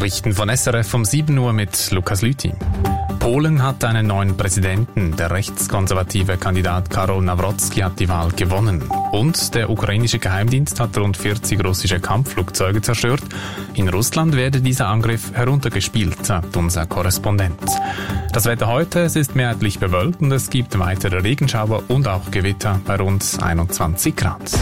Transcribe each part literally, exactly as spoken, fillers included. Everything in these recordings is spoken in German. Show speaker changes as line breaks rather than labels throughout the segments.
Nachrichten von S R F um sieben Uhr mit Lukas Lüthi. Polen hat einen neuen Präsidenten. Der rechtskonservative Kandidat Karol Nawrocki hat die Wahl gewonnen. Und der ukrainische Geheimdienst hat rund vierzig russische Kampfflugzeuge zerstört. In Russland werde dieser Angriff heruntergespielt, sagt unser Korrespondent. Das Wetter heute, es ist mehrheitlich bewölkt und es gibt weitere Regenschauer und auch Gewitter bei rund einundzwanzig Grad.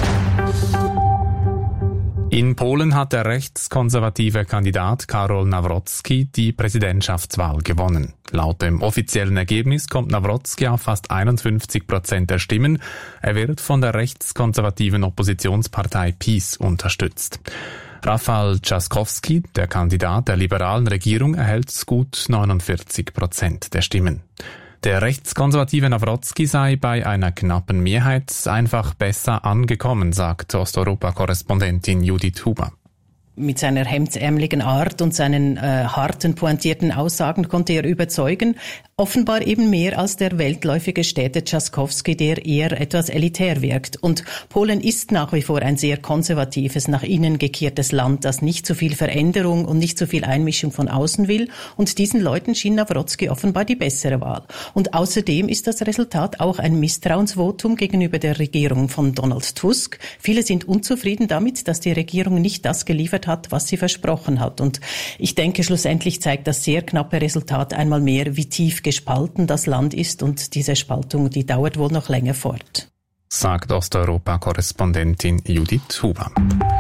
In Polen hat der rechtskonservative Kandidat Karol Nawrocki die Präsidentschaftswahl gewonnen. Laut dem offiziellen Ergebnis kommt Nawrocki auf fast einundfünfzig Prozent der Stimmen. Er wird von der rechtskonservativen Oppositionspartei PiS unterstützt. Rafał Trzaskowski, der Kandidat der liberalen Regierung, erhält gut neunundvierzig Prozent der Stimmen. Der rechtskonservative Nawrocki sei bei einer knappen Mehrheit einfach besser angekommen, sagt Osteuropa-Korrespondentin Judith Huber.
Mit seiner hemdsärmeligen Art und seinen äh, harten, pointierten Aussagen konnte er überzeugen. Offenbar eben mehr als der weltläufige Städter Trzaskowski, der eher etwas elitär wirkt. Und Polen ist nach wie vor ein sehr konservatives, nach innen gekehrtes Land, das nicht so viel Veränderung und nicht so viel Einmischung von außen will. Und diesen Leuten schien Nawrocki offenbar die bessere Wahl. Und außerdem ist das Resultat auch ein Misstrauensvotum gegenüber der Regierung von Donald Tusk. Viele sind unzufrieden damit, dass die Regierung nicht das geliefert hat, was sie versprochen hat. Und ich denke, schlussendlich zeigt das sehr knappe Resultat einmal mehr, wie tief gespalten das Land ist, und diese Spaltung, die dauert wohl noch länger fort.
Sagt Osteuropa-Korrespondentin Judith Huber.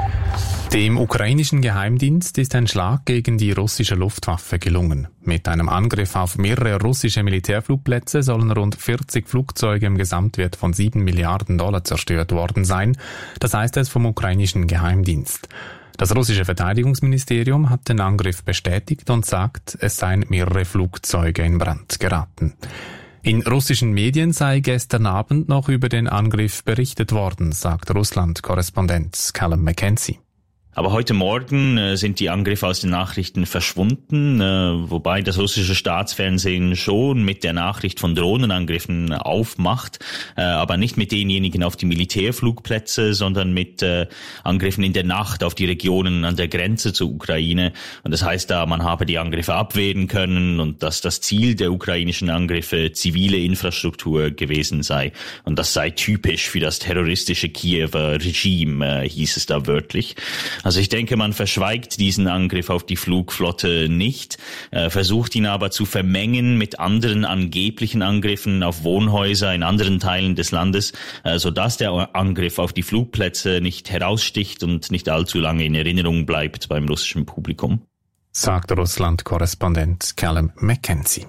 Dem ukrainischen Geheimdienst ist ein Schlag gegen die russische Luftwaffe gelungen. Mit einem Angriff auf mehrere russische Militärflugplätze sollen rund vierzig Flugzeuge im Gesamtwert von sieben Milliarden Dollar zerstört worden sein. Das heißt es vom ukrainischen Geheimdienst. Das russische Verteidigungsministerium hat den Angriff bestätigt und sagt, es seien mehrere Flugzeuge in Brand geraten. In russischen Medien sei gestern Abend noch über den Angriff berichtet worden, sagt Russland-Korrespondent Callum McKenzie.
Aber heute Morgen äh, sind die Angriffe aus den Nachrichten verschwunden, äh, wobei das russische Staatsfernsehen schon mit der Nachricht von Drohnenangriffen aufmacht, äh, aber nicht mit denjenigen auf die Militärflugplätze, sondern mit äh, Angriffen in der Nacht auf die Regionen an der Grenze zur Ukraine. Und das heißt da, man habe die Angriffe abwehren können und dass das Ziel der ukrainischen Angriffe zivile Infrastruktur gewesen sei. Und das sei typisch für das terroristische Kiewer Regime, äh, hieß es da wörtlich. Also ich denke, man verschweigt diesen Angriff auf die Flugflotte nicht, äh, versucht ihn aber zu vermengen mit anderen angeblichen Angriffen auf Wohnhäuser in anderen Teilen des Landes, äh, sodass der Angriff auf die Flugplätze nicht heraussticht und nicht allzu lange in Erinnerung bleibt beim russischen Publikum.
Sagt Russland-Korrespondent Callum McKenzie.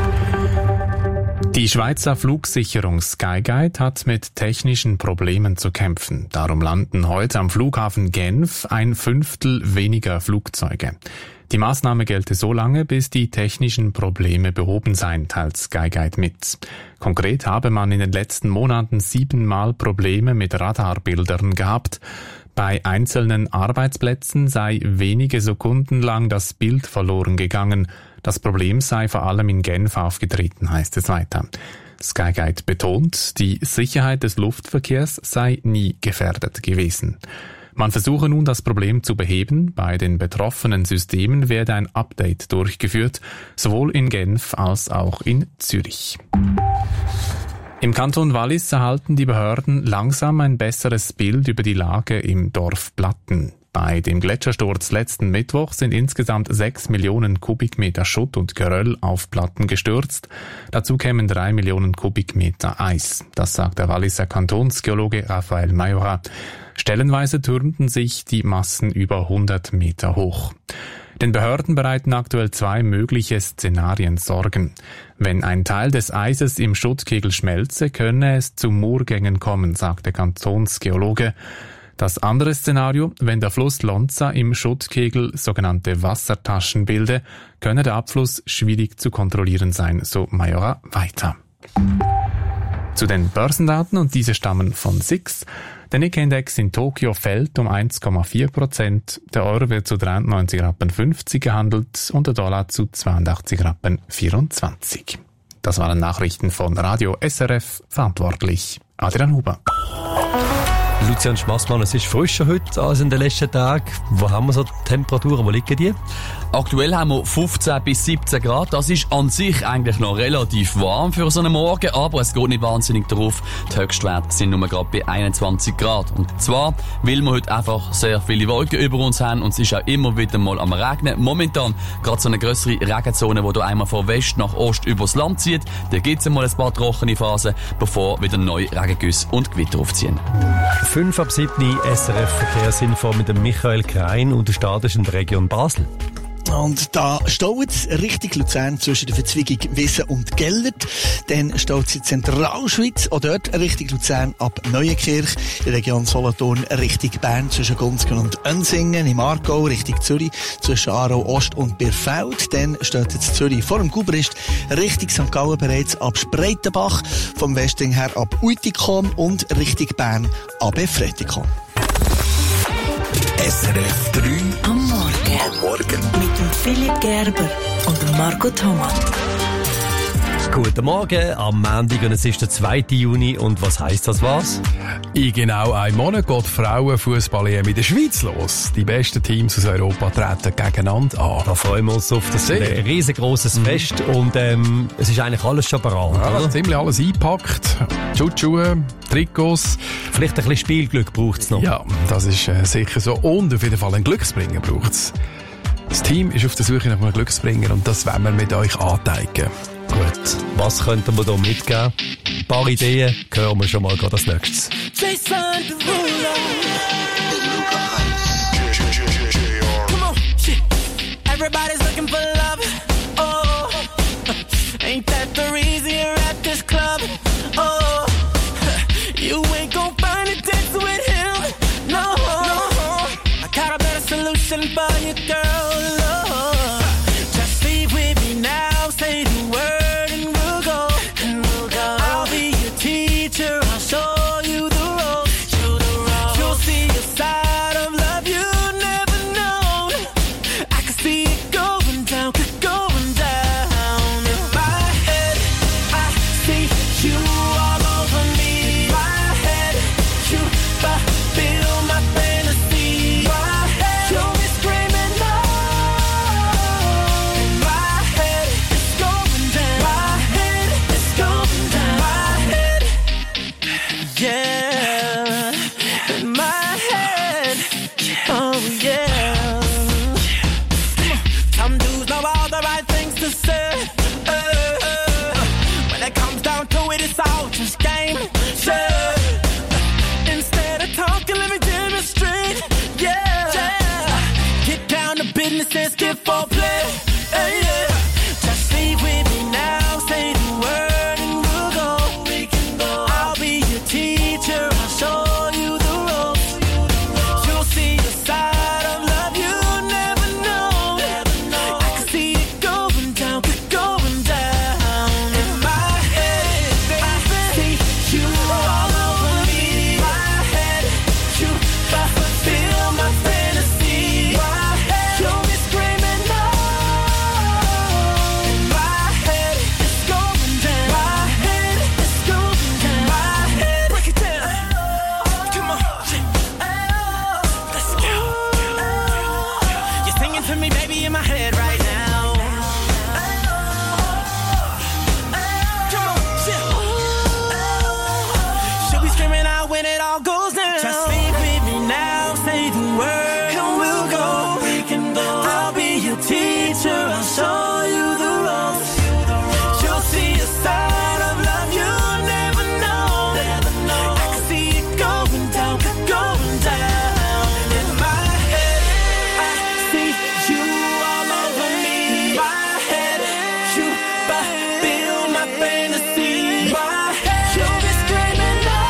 Die Schweizer Flugsicherung Skyguide hat mit technischen Problemen zu kämpfen. Darum landen heute am Flughafen Genf ein Fünftel weniger Flugzeuge. Die Maßnahme gelte so lange, bis die technischen Probleme behoben seien, teilt Skyguide mit. Konkret habe man in den letzten Monaten siebenmal Probleme mit Radarbildern gehabt. Bei einzelnen Arbeitsplätzen sei wenige Sekunden lang das Bild verloren gegangen. Das Problem sei vor allem in Genf aufgetreten, heißt es weiter. Skyguide betont, die Sicherheit des Luftverkehrs sei nie gefährdet gewesen. Man versuche nun, das Problem zu beheben. Bei den betroffenen Systemen werde ein Update durchgeführt, sowohl in Genf als auch in Zürich. Im Kanton Wallis erhalten die Behörden langsam ein besseres Bild über die Lage im Dorf Platten. Bei dem Gletschersturz letzten Mittwoch sind insgesamt sechs Millionen Kubikmeter Schutt und Geröll auf Platten gestürzt. Dazu kämen drei Millionen Kubikmeter Eis. Das sagt der Walliser Kantonsgeologe Raphael Majora. Stellenweise türmten sich die Massen über hundert Meter hoch. Den Behörden bereiten aktuell zwei mögliche Szenarien Sorgen. Wenn ein Teil des Eises im Schuttkegel schmelze, könne es zu Murgängen kommen, sagt der Kantonsgeologe. Das andere Szenario, wenn der Fluss Lonza im Schuttkegel sogenannte Wassertaschen bilde, könne der Abfluss schwierig zu kontrollieren sein, so Majora weiter. Zu den Börsendaten, und diese stammen von S I X. Der Nikkei-Index in Tokio fällt um eins Komma vier Prozent, der Euro wird zu dreiundneunzig Rappen fünfzig gehandelt und der Dollar zu zweiundachtzig Rappen vierundzwanzig. Das waren Nachrichten von Radio S R F, verantwortlich Adrian Huber.
Lucian Schmassmann, es ist frischer heute als in den letzten Tagen. Wo haben wir so Temperaturen? Wo liegen die?
Aktuell haben wir fünfzehn bis siebzehn Grad. Das ist an sich eigentlich noch relativ warm für so einen Morgen, aber es geht nicht wahnsinnig darauf. Die Höchstwerte sind nur gerade bei einundzwanzig Grad. Und zwar, weil wir heute einfach sehr viele Wolken über uns haben und es ist auch immer wieder mal am Regnen. Momentan gerade so eine grössere Regenzone, die da einmal von West nach Ost übers Land zieht. Da gibt es einmal ein paar trockene Phasen, bevor wieder neue Regengüsse und Gewitter aufziehen.
fünf ab sieben S R F Verkehrsinfo mit dem Michael Krein und der Start ist in der Region Basel.
Und da staut es Richtung Luzern zwischen der Verzweigung Wiesen und Gellert. Dann staut es in Zentralschweiz, auch dort Richtung Luzern ab Neuenkirch. In der Region Solothurn Richtung Bern zwischen Gunzgen und Ensingen. Im Aargau Richtung Zürich zwischen Aarau Ost und Birfeld. Dann steht jetzt Zürich vor dem Gubrist Richtung Sankt Gallen bereits ab Spreitenbach. Vom Westing her ab Uitikon und Richtung Bern ab Efretikon.
S R F drei
am Morgen.
Am Morgen.
Mit dem Philipp Gerber und dem Marco Thomas.
Guten Morgen, am Montag und es ist der zweite Juni und was heisst das was?
In genau einem Monat geht Frauenfußball-E M in der Schweiz los. Die besten Teams aus Europa treten gegeneinander an.
Da freuen wir uns auf das
Sehr.
ein riesengroßes Fest und ähm, es ist eigentlich alles schon bereit,
Ja,
oder?
ziemlich alles eingepackt. Schutzschuhe, Trikots.
Vielleicht ein bisschen Spielglück braucht es noch.
Ja, das ist äh, sicher so. Und auf jeden Fall einen Glücksbringer braucht es. Das Team ist auf der Suche nach einem Glücksbringer und das werden wir mit euch anteigen.
Gut, was könnten wir da mitgeben? Ein paar Ideen hören wir schon mal gerade als nächstes.
Jason Derulo. Come on, shit. Everybody's looking for love. Oh, ain't that the reason you're at this club? Oh, you ain't gon' find a text with him. No, I got a better solution for you, girl. Oh, just leave with me now. Say the word and we'll go. And we'll go. I'll be your teacher. I'll show you the ropes. You the ropes. You'll see a side of love you never known. I can see it going down, going down. In my head, I see you all over me. My head, you fulfill my fantasy. My head, you'll be screaming no. In my head, it's going down. My head, it's going down. My head, yeah. In my head, oh yeah. Some dudes know all the right things to say. Uh, when it comes down to it, it's all just game. Yeah. Instead of talking, let me demonstrate. Yeah. yeah. Get down to business and skip for play. Hey, yeah. Just leave with me now. Say the word and we'll go. We can go. I'll be your teacher. I'll show you the ropes. You'll see a side of love you never know. I can see it going down, going down. In my head, I see you all over me. My head, you fulfill my fantasy. My head, you'll be screaming no. In my head, it's going down. My head, it's going down. My head, break it down. Come on, let's go. You're singing to me, baby, in my head right now. Come on, she'll be screaming out when it all goes down. Just leave with me now, say the word, and we'll go. We can go. I'll be your teacher, I'll show you the ropes. You'll see a side of love you never know. I can see it going down, going down. In my head, I see you all over me. My head, you fulfill my fantasy. My head, you'll be screaming no.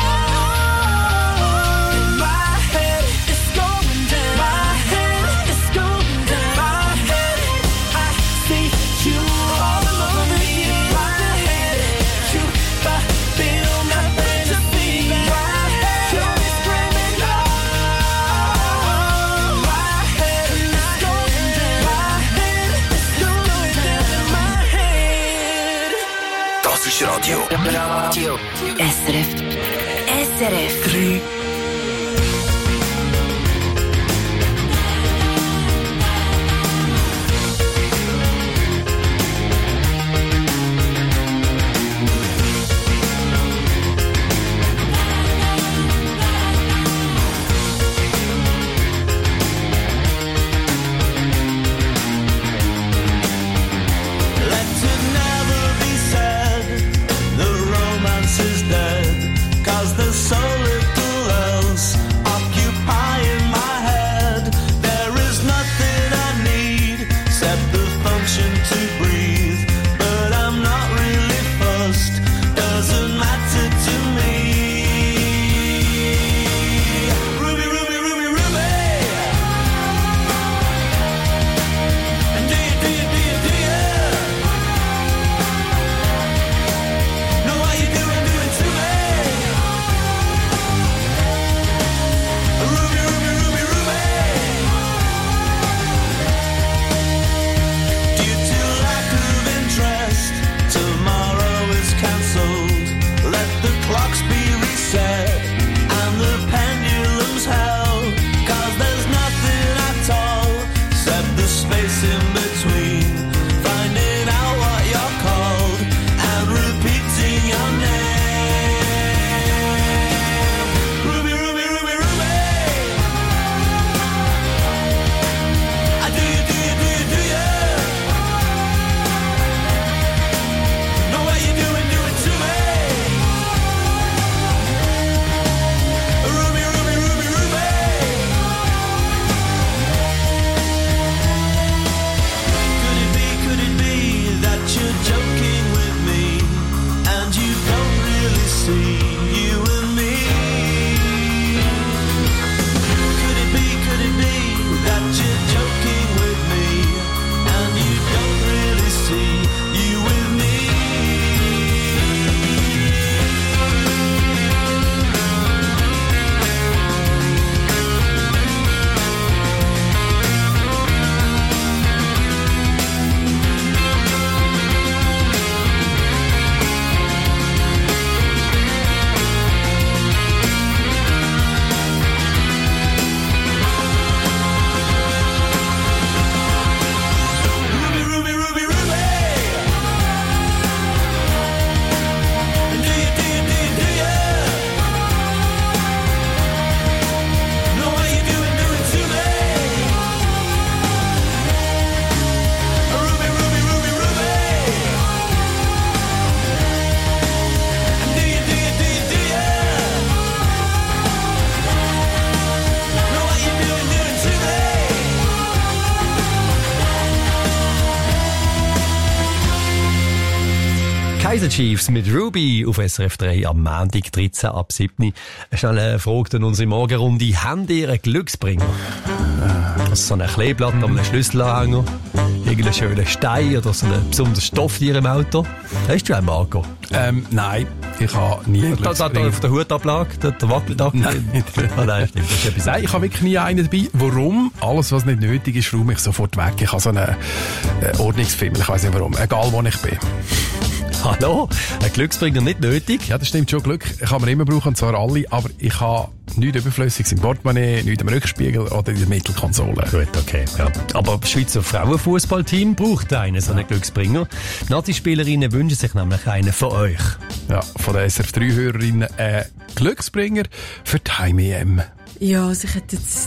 In my head, it's going down. My head, it's going down. My head, I see you all over me. My head, you fulfill my fantasy. My head, you'll be screaming no. My head, it's going down. My head, it's going down. My head.
Das ist Radio.
Radio S R F. S R F drei
Kaiser Chiefs mit Ruby auf S R F drei am Montag, dreizehn ab sieben. Schnell Frage an unsere Morgenrunde. Habt ihr einen Glücksbringer? Äh, so ein Kleeblatt an einem Schlüsselanhänger? Irgendeinen schönen Stein oder so einen besonderen Stoff in ihrem Auto? Hast du einen, Marco?
Ähm, nein, ich habe nie einen
da, da, da auf der Hutablage, der, der wackelt ab?
Nein.
Oh, nein, stimmt, das ist etwas.
Nein, ich habe wirklich nie einen dabei. Warum? Alles, was nicht nötig ist, räume ich sofort weg. Ich habe so einen äh, Ordnungsfimmel, ich weiss nicht warum. Egal, wo ich bin.
Hallo? Ein Glücksbringer nicht nötig?
Ja, das stimmt schon. Glück kann man immer brauchen, und zwar alle. Aber ich habe nichts Überflüssiges im Portemonnaie, nichts im Rückspiegel oder in der Mittelkonsole.
Gut, okay. Ja. Aber das Schweizer Frauenfußballteam braucht einen, so einen Glücksbringer. Die Nazi-Spielerinnen wünschen sich nämlich einen von euch.
Ja, von den S R F drei Hörerinnen einen Glücksbringer für die Heim-E M.
Ja, also ich hätte jetzt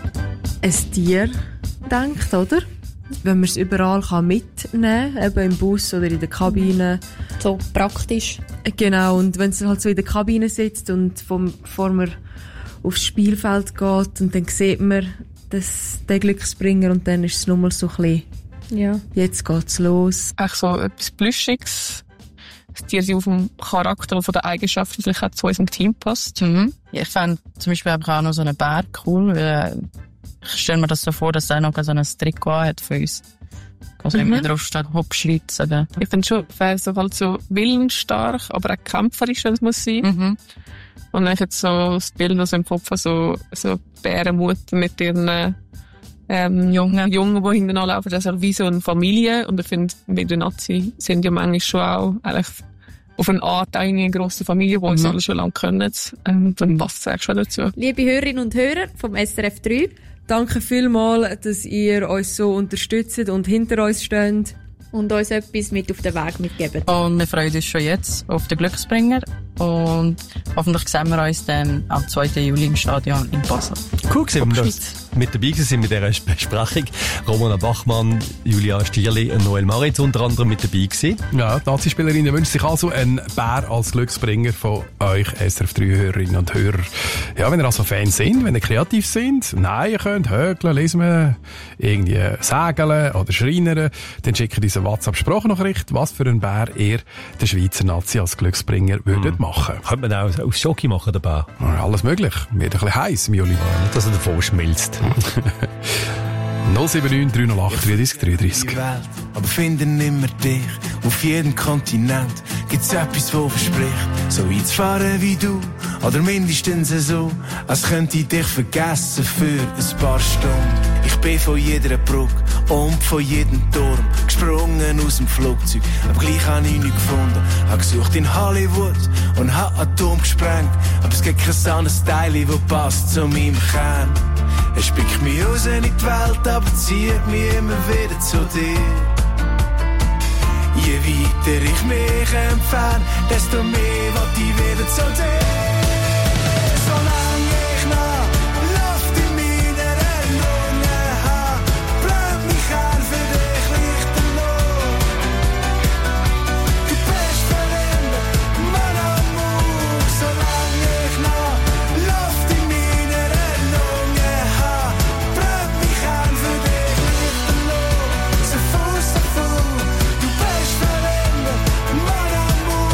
ein Tier gedacht, oder? Wenn man es überall kann mitnehmen kann, eben im Bus oder in der Kabine.
So praktisch.
Genau, und wenn es halt so in der Kabine sitzt und vom, bevor man aufs Spielfeld geht und dann sieht man das, den Glücksbringer und dann ist es nochmal so ein bisschen,
ja.
Jetzt geht's los.
Echt so etwas Plüschiges. Das Tier auf dem Charakter und von den Eigenschaften vielleicht auch zu unserem Team passt.
Mhm. Ja, ich fände zum Beispiel auch noch so einen Bär cool, weil ich stelle mir das so vor, dass er noch so ein Trikot hat für uns. Also mhm. immer drauf steht, Hopschlitz. Oder?
Ich finde schon, wäre so halt so willensstark, aber auch kämpferisch, wenn es muss sein.
Mhm.
Und dann jetzt so das Bild, das im Kopf so, so Bärenmutter mit ihren, ähm, Jungen, Jungen, die hinten anlaufen. Das ist halt wie so eine Familie. Und ich finde, mit den Nazi sind ja manchmal schon auch, eigentlich, auf eine Art eine grosse Familie, die uns mhm. alle schon lange kennen. Und dann was sagst du dazu?
Liebe Hörerinnen und Hörer vom S R F drei,
danke vielmals, dass ihr uns so unterstützt und hinter uns steht.
Und uns etwas mit auf den Weg mitgeben.
Und wir freuen uns schon jetzt auf den Glücksbringer. Und hoffentlich sehen wir uns dann am zweiten Juli im Stadion in Basel.
Cool gewesen, dass mit dabei sind mit dieser Besprechung. Romana Bachmann, Julia Stierli und Noel Maritz unter anderem mit dabei gewesen.
Ja, die Nazi-Spielerinnen wünschen sich also einen Bär als Glücksbringer von euch S R F drei Hörerinnen und Hörer. Ja, wenn ihr also Fans sind, wenn ihr kreativ sind, nein, ihr könnt hökeln, lesen, irgendwie segeln oder schreinern, dann schickt uns eine WhatsApp-Sprachnachricht, was für einen Bär ihr der Schweizer Nazi als Glücksbringer würdet mm. machen.
Könnte man auch aus Schoki machen, der Bär?
Ja, alles möglich. Wird ein bisschen heiß im Juli.
Ja, nicht, dass er davon schmilzt.
null sieben neun drei null acht drei drei drei drei.
Aber finden immer dich. Auf jedem Kontinent gibt's etwas, wo verspricht, so einzufahren wie du. Oder mindestens so, als könnte ich dich vergessen für ein paar Stunden. Ich bin von jeder Brücke und von jedem Turm gesprungen aus dem Flugzeug. Aber gleich habe ich nichts gefunden. Hab gesucht in Hollywood und hab Atom gesprengt. Aber es gibt kein anderes Teil, das passt zu meinem Kern. Es spickt mich raus in die Welt, aber zieht mich immer wieder zu dir. Je weiter ich mich entferne, desto mehr will ich wieder zu dir. Solange ich noch Luft in meiner Lungen habe, bleibt mich ein für dich lichterloh. Du bist verändert, mein Amour. Solange ich noch Luft in meiner Lungen habe, bleibt mich ein für dich lichterloh. So Fuß zu Fuß, du bist verändert, mein Amour.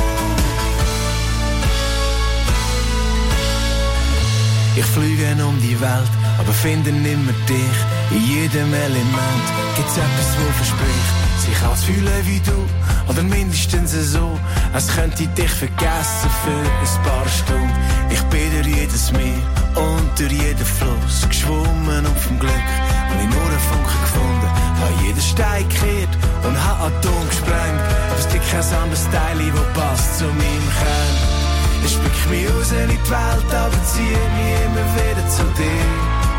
Ich fliege um die Welt, aber finde nimmer dich. In jedem Element gibt's etwas, wo verspricht, sich anzufühlen wie du. Oder mindestens so, als könnte ich dich vergessen für ein paar Stunden. Ich bin durch jedes Meer und durch jeden Fluss geschwommen und vom Glück hab ich nur einen Funken gefunden. Hab jeden Stein gekehrt und hab Atom gesprengt. Aber es gibt kein anderes Teil, das passt zu meinem Kern. Es spickt mich raus in die Welt, aber zieht mich immer wieder zu dir.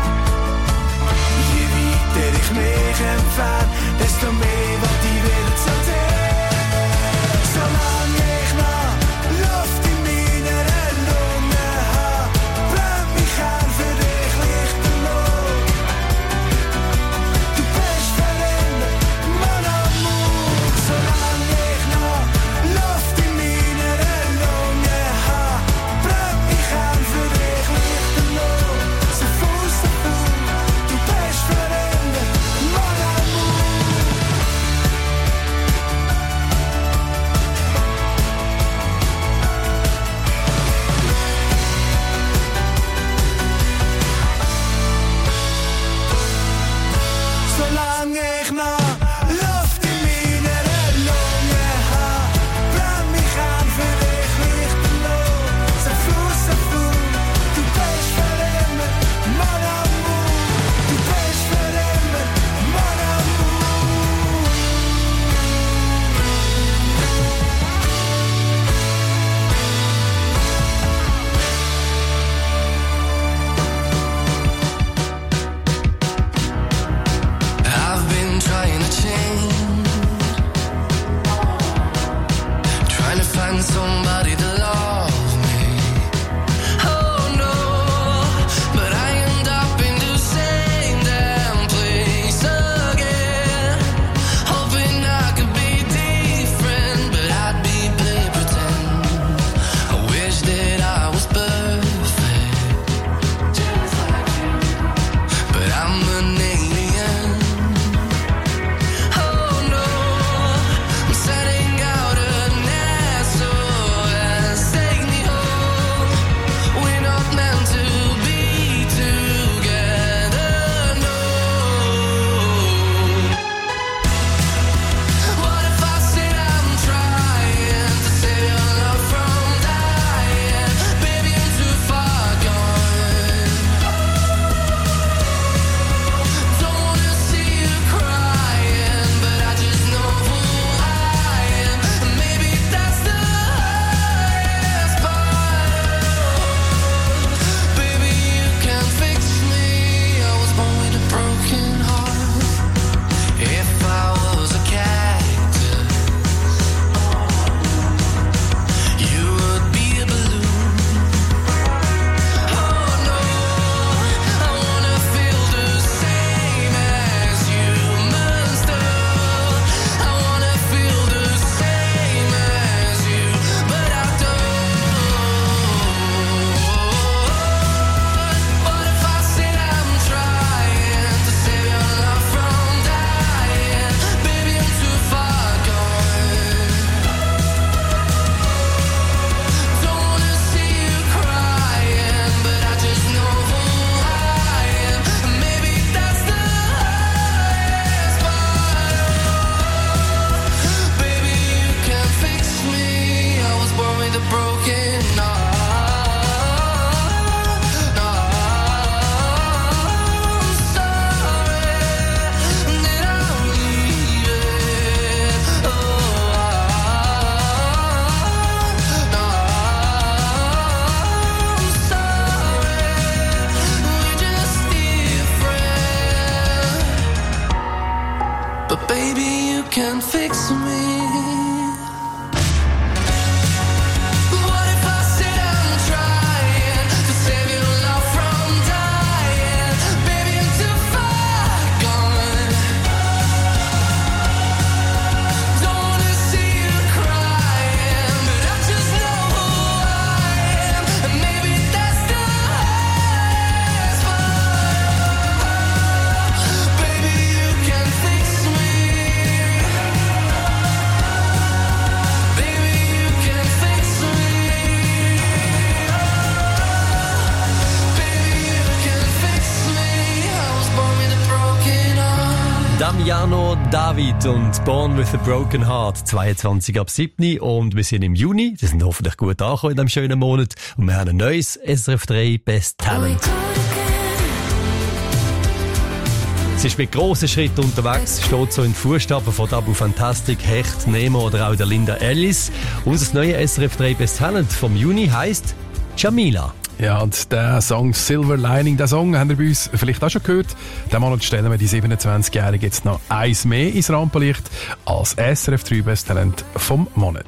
Je weiter ich mich entferne, desto mehr will ich wieder zu dir. Solange ich noch Luft in meiner Lungen habe, bleibt mich ein für dich lichterloh. Du bist verändert, mein Amour. Solange ich noch Luft in meiner Lungen habe, bleibt mich ein für dich lichterloh. So Fuß zu Fuß, du bist verändert, mein Amour.
Damiano David und Born with a Broken Heart, zweiundzwanzig ab sieben. Und wir sind im Juni, das sind hoffentlich gut angekommen in diesem schönen Monat. Und wir haben ein neues S R F drei Best Talent. Sie ist mit grossen Schritten unterwegs, steht so in den Fußstapfen von Dabu Fantastic, Hecht, Nemo oder auch der Linda Ellis. Unser neues S R F drei Best Talent vom Juni heisst Jamila.
Ja, und der Song Silver Lining, den Song haben wir bei uns vielleicht auch schon gehört. Diesen Monat stellen wir die siebenundzwanzigjährige jetzt noch eins mehr ins Rampenlicht als S R F drei Best Talent vom Monat.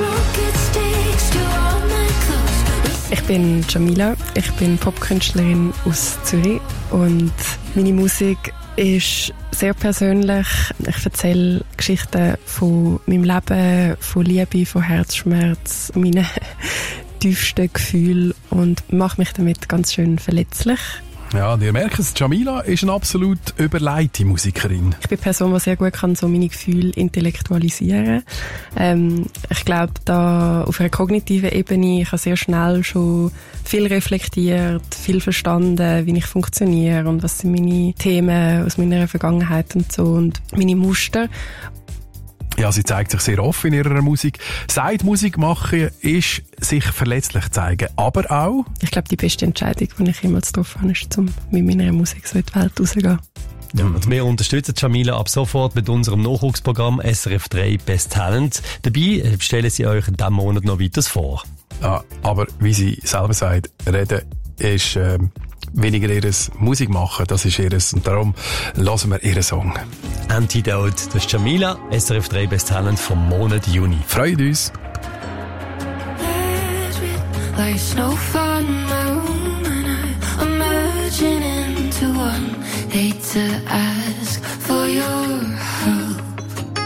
Ich bin Jamila, ich bin Popkünstlerin aus Zürich und meine Musik ist sehr persönlich. Ich erzähle Geschichten von meinem Leben, von Liebe, von Herzschmerz, meinen tiefsten Gefühlen und mache mich damit ganz schön verletzlich.
Ja, und ihr merkt es, Jamila ist eine absolut überleite Musikerin.
Ich bin eine Person, die sehr gut kann, so meine Gefühle intellektualisieren. Ähm, ich glaube, da auf einer kognitiven Ebene, ich habe sehr schnell schon viel reflektiert, viel verstanden, wie ich funktioniere und was sind meine Themen aus meiner Vergangenheit und so und meine Muster.
Ja, sie zeigt sich sehr offen in ihrer Musik. Sagt, Musik machen ist sich verletzlich zeigen, aber auch...
Ich glaube, die beste Entscheidung, die ich jemals getroffen habe, ist, um mit meiner Musik so in die Welt rauszugehen.
Ja, und wir unterstützen Jamila ab sofort mit unserem Nachwuchsprogramm S R F drei Best Talent. Dabei stellen sie euch in diesem Monat noch weiter vor.
Ja, aber wie sie selber sagt, reden ist... Ähm weniger ihres Musik machen, das ist ihres. Und darum hören wir ihren Song.
Antidote, das ist Jamila, S R F drei Best Talent vom Monat Juni.
Freut uns!
Life's no fun, my room and I'm merging into one. Hate to ask for your help.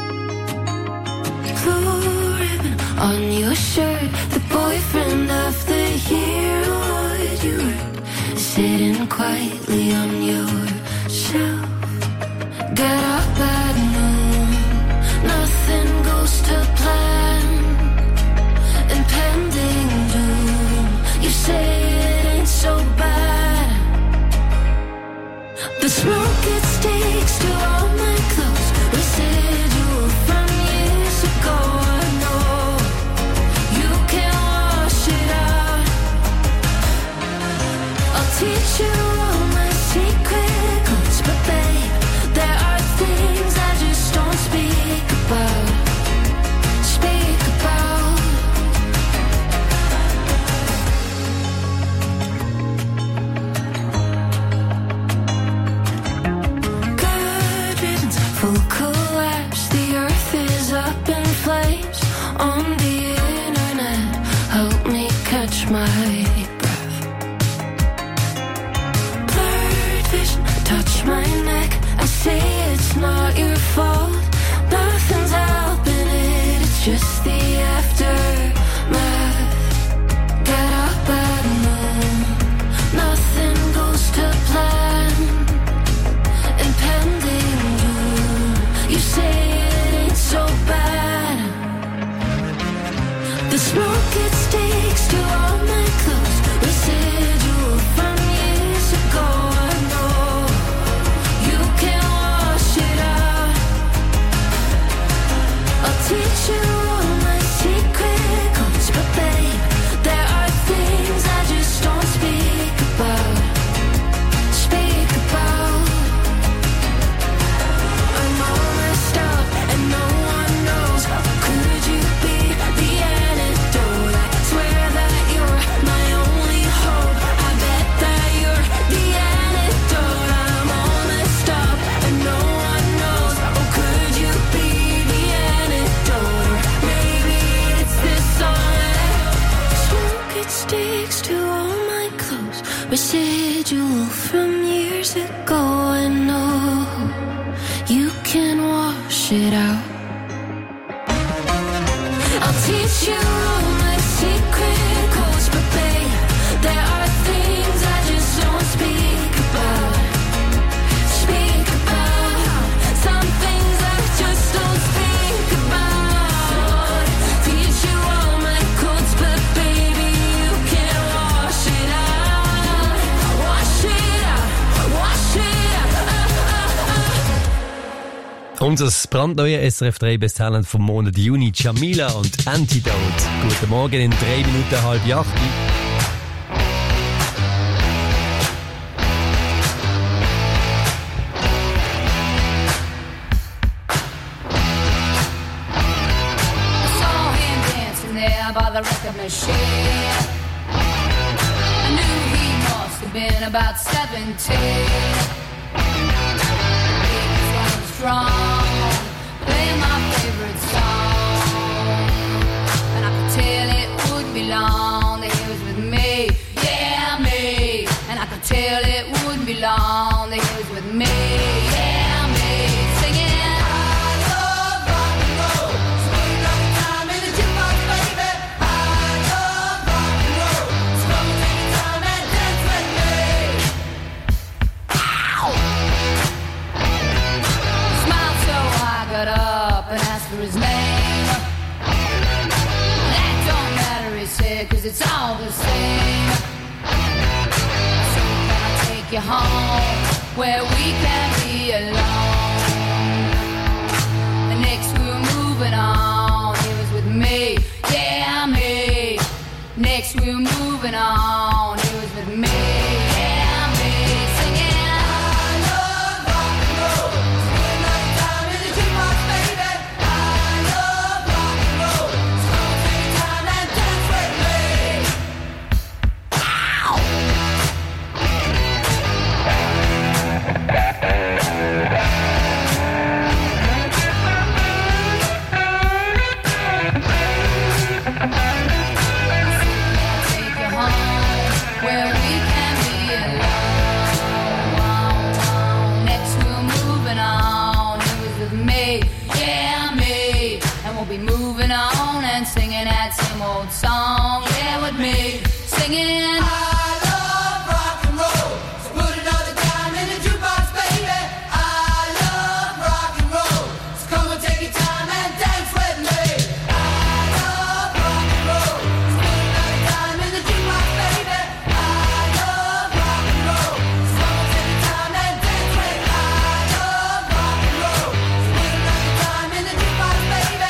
Blue ribbon on your shirt, the boyfriend of the year, would you work? Sitting quietly on your shelf. Get up at noon, nothing goes to plan. Impending doom, you say it ain't so bad. The smoke, it sticks to all my clothes. Residual from years ago, I know. You can't wash it out. I'll teach you all my secret codes, but babe, there are things I just don't speak about. Speak about. Good riddance, full collapse. The earth is up in flames. On the internet, help me catch my touch my neck and say it's not your fault. Nothing's helping it, it's just the aftermath. Get up at noon, nothing goes to plan. Impending doom, you say it ain't so bad. The smoke, it sticks to all my clothes. Residual from years ago. Teach you all my secret codes, but babe, there are things I just don't speak about. Speak about. I'm all messed up and no one knows. Could you be the antidote? I swear that you're my only hope. I bet that you're the antidote. I'm all messed up and no one knows. Oh, could you be the antidote? Maybe it's this song. Smoke, it sticks to all my clothes. Residual from years ago. I know you can wash it out. I'll teach you all my secret codes, but babe, there are things I just don't speak about. Speak about. Some things I just don't speak about. Teach you all my codes, but baby, you can't wash it out. Wash it out, wash it out.
Unser brandneuer S R F drei Besttalent vom Monat Juni, Jamila und Antidote. Guten Morgen in drei Minuten halb acht.
By the record machine, I knew he must have been about seventeen. He was going strong, playing my favorite song, and I could tell it wouldn't be long that he was with me, yeah me. And I could tell it wouldn't be long that he was with me, yeah me. Singing. Up and asked for his name. That don't matter, he said, cause it's all the same. So can I take you home where we can be alone? And next we were moving on, he was with me, yeah me. Next we were moving on, he was with me, yeah me. Singing. Singing that same old song, yeah, with me, singing. I love rock and roll, so put another dime in the jukebox, baby. I love rock and roll, so come and take your time and dance with me. I love rock and roll, so put another dime in the jukebox, baby. I love rock and roll, so come and take your time and dance with me. I love rock and roll, so put another dime in the jukebox, baby.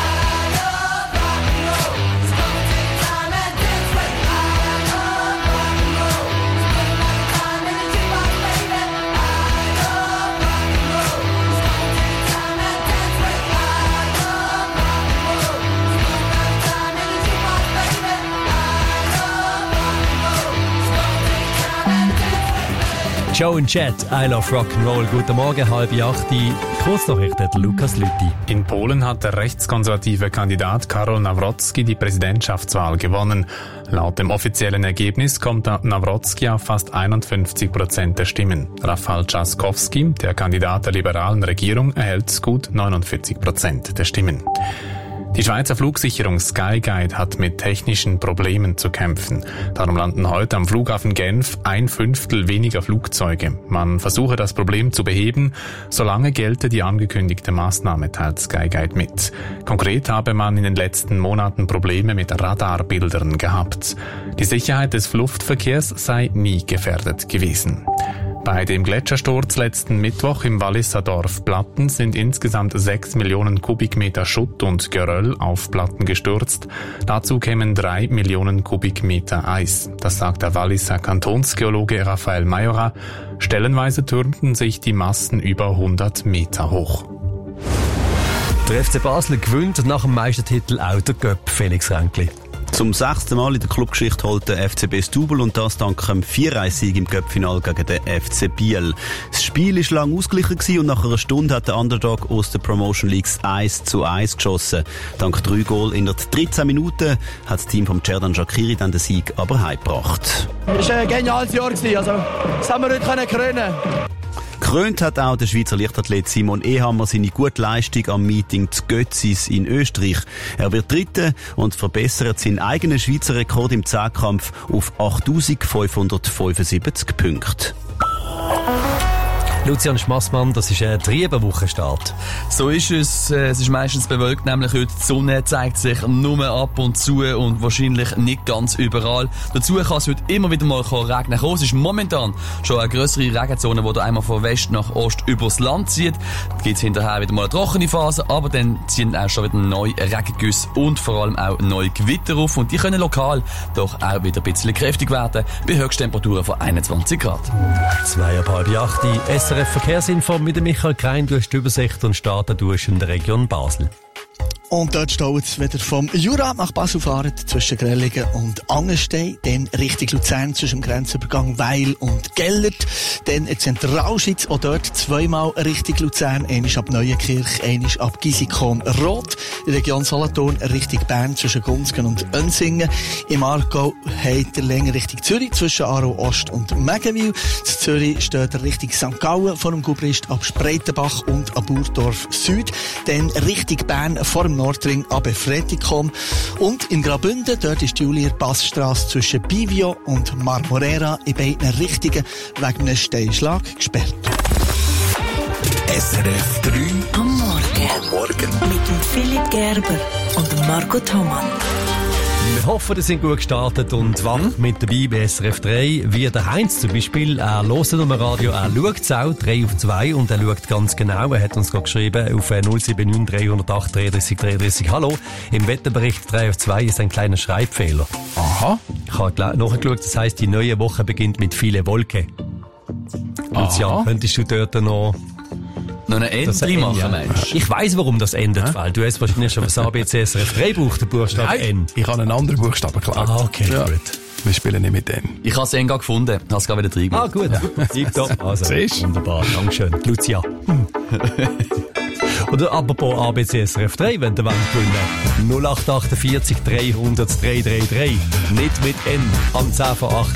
Joe und Jet, I Love Rock'n'Roll. Guten Morgen, halb acht. Kurznachrichten, Lukas Lüthi.
In Polen hat der rechtskonservative Kandidat Karol Nawrocki die Präsidentschaftswahl gewonnen. Laut dem offiziellen Ergebnis kommt Nawrocki auf fast einundfünfzig Prozent der Stimmen. Rafał Trzaskowski, der Kandidat der liberalen Regierung, erhält gut neunundvierzig Prozent der Stimmen. Die Schweizer Flugsicherung Skyguide hat mit technischen Problemen zu kämpfen. Darum landen heute am Flughafen Genf ein Fünftel weniger Flugzeuge. Man versuche das Problem zu beheben, solange gelte die angekündigte Maßnahme, teilt Skyguide mit. Konkret habe man in den letzten Monaten Probleme mit Radarbildern gehabt. Die Sicherheit des Luftverkehrs sei nie gefährdet gewesen. Bei dem Gletschersturz letzten Mittwoch im Walliser Dorf Platten sind insgesamt sechs Millionen Kubikmeter Schutt und Geröll auf Platten gestürzt. Dazu kämen drei Millionen Kubikmeter Eis. Das sagt der Walliser Kantonsgeologe Raphael Majora. Stellenweise türmten sich die Massen über hundert Meter hoch.
Der F C Basel gewinnt nach dem Meistertitel auch der Göpp, Felix Ränkli.
Zum sechsten Mal in der Clubgeschichte holt der F C B das Double und das dank einem vier eins Sieg im Cup-Final gegen den F C Biel. Das Spiel war lang ausgeglichen und nach einer Stunde hat der Underdog aus der Promotion Leagues eins zu eins geschossen. Dank drei Goal in der dreizehn Minuten hat das Team von Cerdan Shaqiri dann den Sieg aber heimgebracht.
Es war ein geniales Jahr, also das haben wir heute krönen.
Krönt hat auch der Schweizer Leichtathlet Simon Ehammer seine gute Leistung am Meeting zu Götzis in Österreich. Er wird Dritter und verbessert seinen eigenen Schweizer Rekord im Zehnkampf auf achttausendfünfhundertfünfundsiebzig Punkte.
Lucian Schmassmann, das ist ein trieber Wochenstart.
So ist es. Es ist meistens bewölkt, nämlich heute. Die Sonne zeigt sich nur ab und zu und wahrscheinlich nicht ganz überall. Dazu kann es heute immer wieder mal regnen kommen. Es ist momentan schon eine grössere Regenzone, die da einmal von West nach Ost übers Land zieht. Da gibt es hinterher wieder mal eine trockene Phase, aber dann ziehen auch schon wieder neue Regengüsse und vor allem auch neue Gewitter auf. Und die können lokal doch auch wieder ein bisschen kräftig werden, bei Höchsttemperaturen von einundzwanzig Grad.
Zwei ab halb acht, die S R F Verkehrsinfo mit dem Michael Krein. Du hast die Übersicht und starten durch in der Region Basel.
Und dort staut es wieder vom Jura nach Basel fahren, zwischen Grellingen und Angenstein, dann Richtung Luzern zwischen dem Grenzübergang Weil und Gellert, dann in Zentralschweiz, auch dort zweimal Richtung Luzern, einmal ab Neuenkirch, einmal ab Gisikon-Rot, in der Region Solothurn Richtung Bern zwischen Gunzgen und Önsingen, im Aargau habt ihr länger Richtung Zürich, zwischen Aarau Ost und Megenwil, in Zürich steht er Richtung Sankt Gallen, vor dem Gubrist ab Spreitenbach und ab Burdorf Süd, dann Richtung Bern vor dem Nordring ab Fretikon. Und in Graubünden, dort ist die Julier-Passstrasse zwischen Bivio und Marmorera in beiden Richtungen wegen einem Steinschlag gesperrt.
S R F drei
Am Morgen.
Am Morgen.
Mit dem Philipp Gerber und Margot Homann.
Wir hoffen, ihr seid gut gestartet und wach mit dabei bei S R F drei. Wie der Heinz zum Beispiel. Er hört nur Radio, er schaut es auch, drei auf zwei, und er schaut ganz genau. Er hat uns gerade geschrieben auf null sieben neun drei null acht dreiunddreißig dreiunddreißig. Hallo, im Wetterbericht drei auf zwei ist ein kleiner Schreibfehler.
Aha.
Ich habe nachgeschaut, das heisst, die neue Woche beginnt mit viele Wolken. Lucian, könntest du dort noch...
Noch eine N drin machen, ja. Mensch.
Ich weiss, warum das endet, ja? Weil du hast wahrscheinlich schon was A B C S R F drei braucht, den Buchstaben
Nein,
N.
Ich habe einen anderen Buchstaben geklaut.
Ah, okay, ja. Gut.
Wir spielen nicht mit dem.
Ich habe es N gefunden, habe es gerade wieder drin gemacht.
Ah, gut. Ja. Tipptopp. Also,
Siehst?
Wunderbar, Dankeschön. Lucia. Oder apropos A B C S R F drei, wenn der Wand gewinnen. null acht vier acht dreihundert drei drei drei. Nicht mit N. Am zehn vor acht.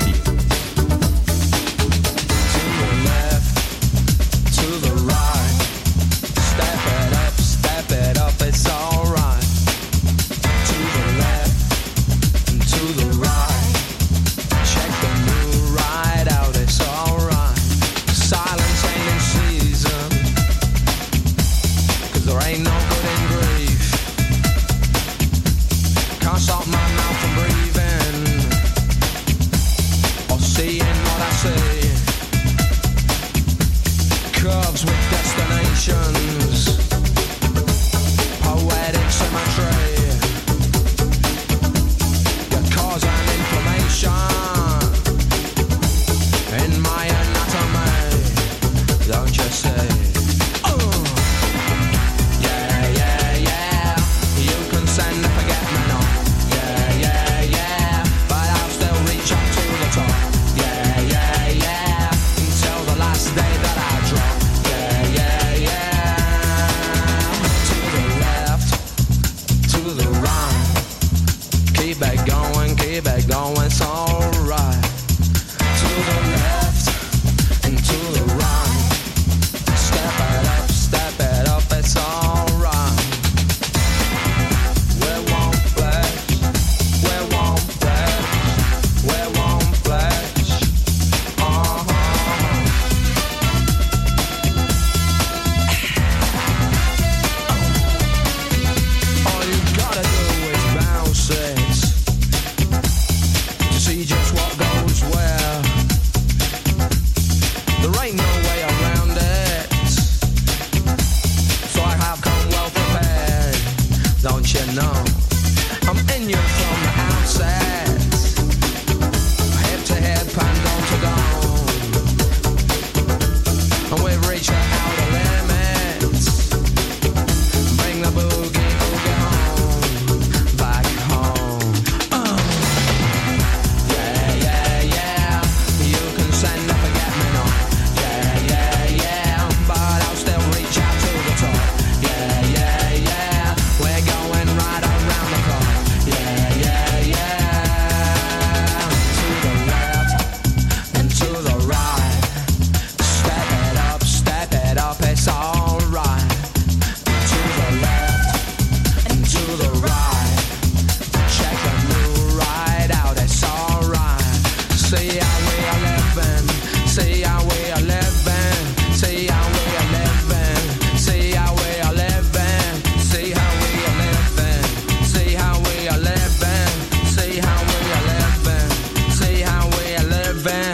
See how we are living, see how we are living, see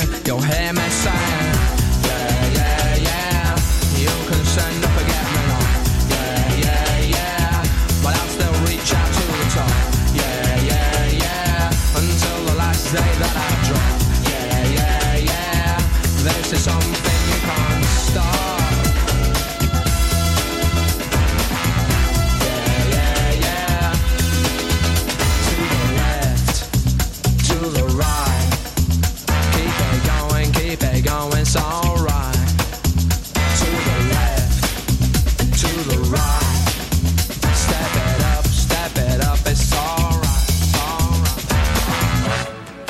you'll hear me saying, yeah, yeah, yeah, you can send a forget me not, yeah, yeah, yeah, but I'll still reach out to the top, yeah, yeah, yeah, until the last day that I drop, yeah, yeah, yeah, this is something you can't stop. It's alright. To the left, to the right. Step it up, step it up. It's alright, it's alright.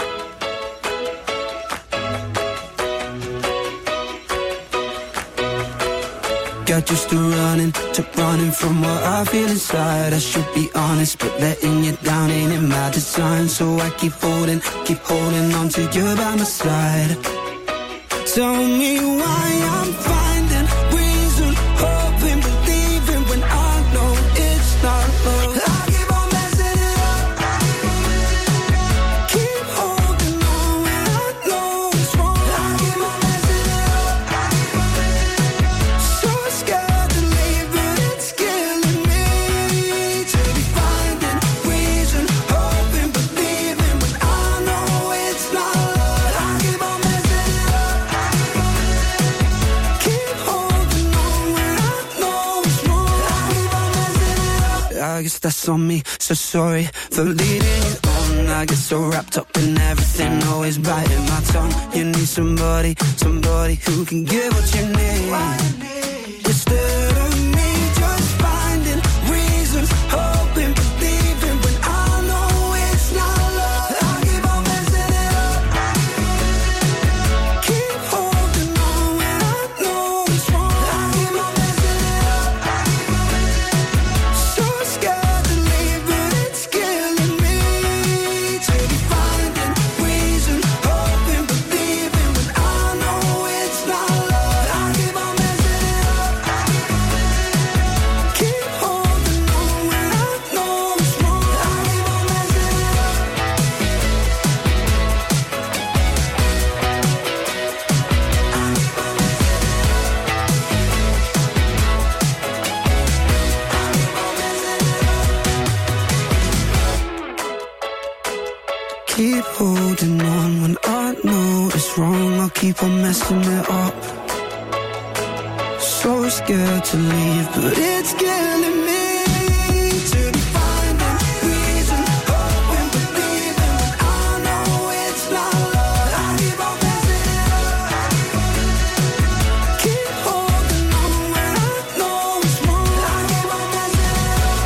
Got used to running, to running from what I feel inside. I should be honest, but letting you down ain't in my design. So I keep holding, keep holding on to you by my side. Tell me why I'm finding reason, hoping, believing when I know it's not love. I keep on messing it up. Keep holding on when I know it's wrong. I keep on messing it up. So scared to leave, but it's killing me. To be finding reason, hoping, believing when I know it's not love. I keep on messing it up. I guess that's on me, so sorry for leading you on. I get so wrapped up in everything, always biting my tongue. You need somebody, somebody who can give what you need. Instead of me just finding reasons, hoping, believing when I know it's not love. I keep on messing it up. Keep holding on when I know it's wrong. I keep on messing it up. So scared to leave, but it's killing me. To be finding reasons, hoping, believing when I know it's not love. I keep on messing it up. Keep holding on when I know it's wrong. I keep on messing it up. Keep holding on when I know it's wrong. I'll keep on messing it up. So scared to leave, but it's killing me. To be finding reason, hoping, believing when I know it's not love. I keep on messing it up. Keep holding on when I know it's wrong. I keep on messing it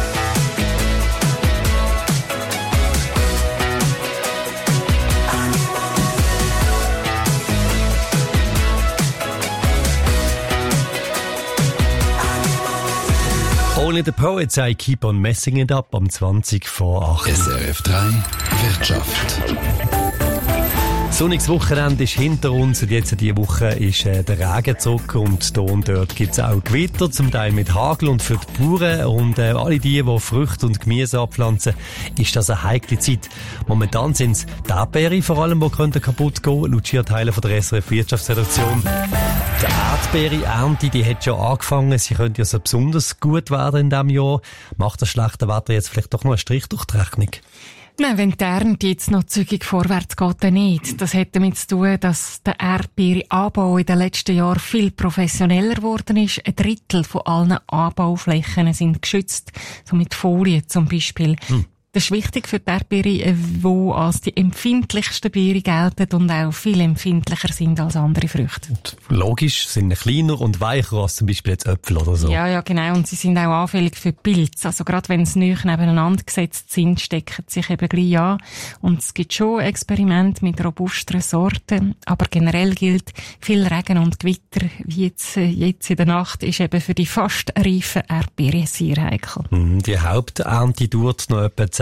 Only the Poets, I keep on messing it up, am zwanzig vor acht.
S R F drei Wirtschaft.
Sonniges Wochenende ist hinter uns und jetzt diese Woche ist äh, der Regen zurück und da und dort gibt es auch Gewitter, zum Teil mit Hagel, und für die Bauern und äh, alle die, die Früchte und Gemüse abpflanzen, ist das eine heikle Zeit. Momentan sind es die Erdbeeren vor allem, die könnten kaputt gehen, laut Schierteilen von der S R F Wirtschaftsredaktion. Die Erdbeere-Ernte, die hat schon angefangen, sie könnte ja so besonders gut werden in diesem Jahr. Macht das schlechte Wetter jetzt vielleicht doch noch einen Strich durch die Rechnung?
Nein, wenn die Ernte jetzt noch zügig vorwärts geht, dann nicht. Das hat damit zu tun, dass der Erdbeereanbau in den letzten Jahren viel professioneller geworden ist. Ein Drittel von allen Anbauflächen sind geschützt, so mit Folie zum Beispiel. Hm. Das ist wichtig für die Erdbeeren, die als die empfindlichsten Beeren gelten und auch viel empfindlicher sind als andere Früchte.
Und logisch, sind kleiner und weicher als zum Beispiel jetzt Äpfel oder so.
Ja, ja, genau. Und sie sind auch anfällig für Pilze. Also gerade wenn sie nahe nebeneinander gesetzt sind, stecken sie sich eben gleich an. Und es gibt schon Experimente mit robusteren Sorten. Aber generell gilt, viel Regen und Gewitter, wie jetzt, jetzt in der Nacht, ist eben für die fast reifen Erdbeeren sehr heikel.
Die Haupternte dauert noch etwa zehn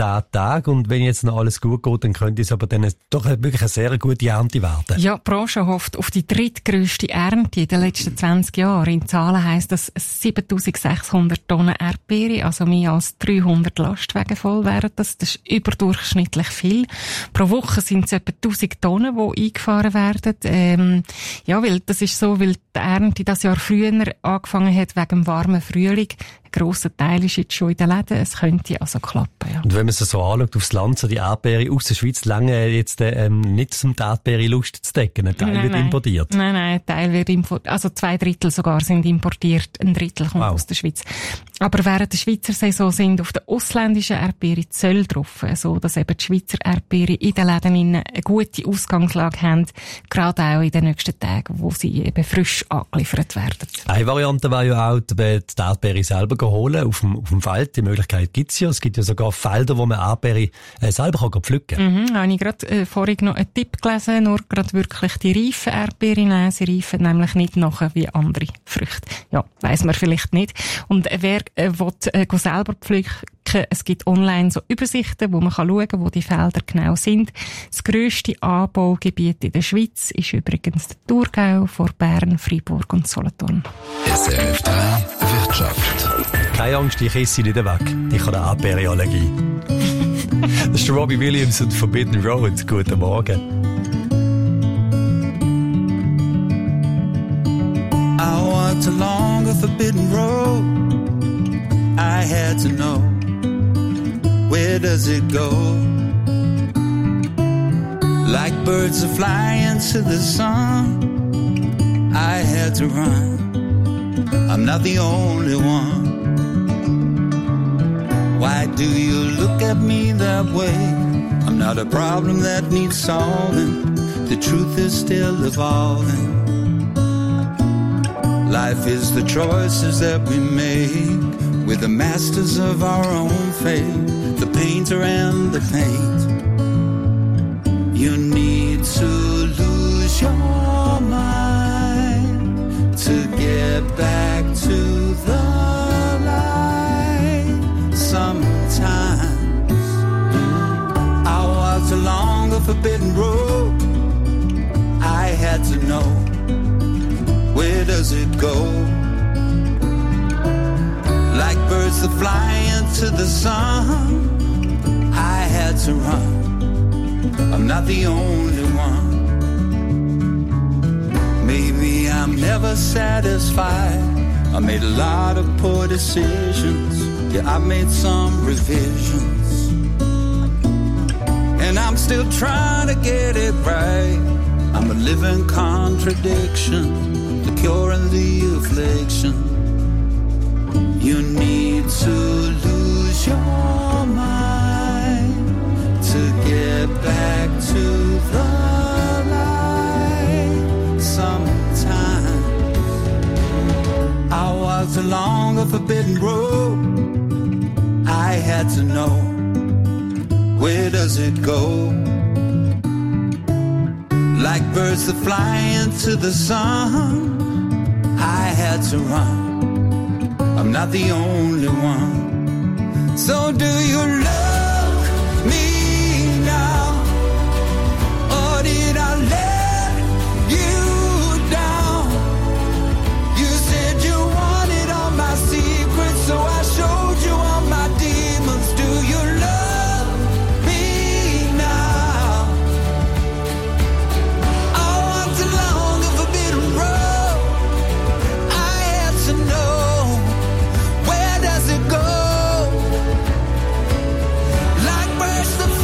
zehn Tage und wenn jetzt noch alles gut geht, dann könnte es aber dann doch wirklich eine sehr gute Ernte werden.
Ja, die Branche hofft auf die drittgrösste Ernte in den letzten zwanzig Jahren. In Zahlen heisst das siebentausendsechshundert Tonnen Erdbeere, also mehr als dreihundert Lastwagen voll wären das. Das ist überdurchschnittlich viel. Pro Woche sind es etwa tausend Tonnen, die eingefahren werden. Ähm, ja, weil das ist so, weil die Ernte das Jahr früher angefangen hat wegen dem warmen Frühling. Ein grosser Teil ist jetzt schon in den Läden. Es könnte also klappen, ja.
Und wenn man es so anschaut, aufs Land, so die Erdbeere aus der Schweiz, lange jetzt ähm, nicht um die Erdbeere-Lust zu decken. Ein Teil
nein,
wird
nein.
importiert.
Nein, nein, ein Teil wird importiert. Also zwei Drittel sogar sind importiert. Ein Drittel kommt
Wow.
aus der Schweiz. Aber während der Schweizer Saison sind auf der ausländischen Erdbeere Zölle drauf, so dass eben die Schweizer Erdbeere in den Läden eine gute Ausgangslage haben, gerade auch in den nächsten Tagen, wo sie eben frisch angeliefert werden.
Eine Variante wäre ja auch, die Erdbeere selber holen auf dem, auf dem Feld. Die Möglichkeit gibt's ja. Es gibt ja sogar Felder, wo man Erdbeere äh, selber kann pflücken kann.
Mhm, habe ich gerade äh, vorhin noch einen Tipp gelesen, nur gerade wirklich die reifen Erdbeeren nehmen. Sie reifen nämlich nicht nachher wie andere Früchte. Ja, weiss man vielleicht nicht. Und äh, wer äh, will, äh, selber pflücken, es gibt online so Übersichten, wo man kann schauen kann, wo die Felder genau sind. Das grösste Anbaugebiet in der Schweiz ist übrigens der Thurgau, vor Bern, Freiburg und Solothurn.
S R F drei Wirtschaft.
Keine Angst, ich esse sie nicht weg. Ich habe eine Erdbeerenallergie. Das ist der Robbie Williams und Forbidden Road. Guten Morgen.
I walked along a forbidden road. I had to know, where does it go? Like birds are flying to the sun, I had to run. I'm not the only one. Why do you look at me that way? I'm not a problem that needs solving. The truth is still evolving. Life is the choices that we make. We're the masters of our own fate, the painter and the paint. You need to lose your mind to get back to the light. Sometimes I walked along a forbidden road. I had to know, where does it go? Like birds that fly into the sun, I had to run. I'm not the only one. Maybe I'm never satisfied. I made a lot of poor decisions. Yeah, I made some revisions. And I'm still trying to get it right. I'm a living contradiction, the cure and the affliction. You need to lose your mind to get back to the light. Sometimes I walked along a forbidden road. I had to know, where does it go? Like birds that fly into the sun, I had to run. I'm not the only one. So do you love me now? Or did I let you down? You said you wanted all my secrets, so I showed you all my demons. Do you love me now? I walked along a forbidden road. I had to know, where does it go? Like birds that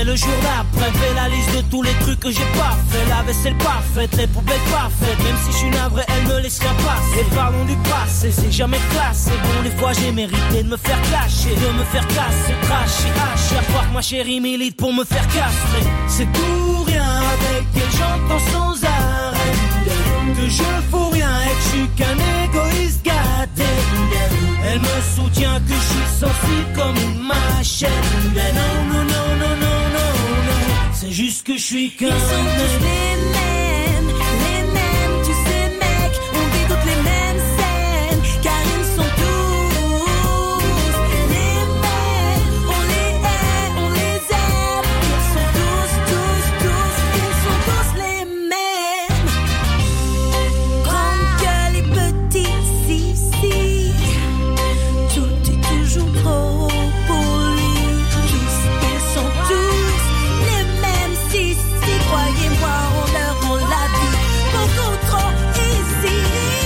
le jour d'après, fais la liste de tous les trucs que j'ai pas fait. La vaisselle parfaite, les poubelles parfaites. Même si je suis navré, elle me laisse rien passer. Et parlons du passé, c'est jamais classé. Bon, des fois j'ai mérité de me faire clasher, de me faire casser, cracher, hacher. À croire que ma chérie milite pour me faire castrer. C'est tout rien avec elle, j'entends sans arrêt que je fous rien et que je suis qu'un égoïste gâté. Elle me soutient que je suis sensible comme une machette. Mais non, non, non, non, non, non, non. C'est juste que je suis qu'un...
Ils sont tous les mêmes, les mêmes, tous ces mecs. On vit toutes les mêmes scènes, car ils sont tous les mêmes. On les hait, on les aime. Ils sont tous, tous, tous, ils sont tous les mêmes. Grande gueule et petit si, tout est toujours trop pour lui. Tous, ils sont tous les mêmes si, si, croyez-moi, on leur rend la vie beaucoup trop easy.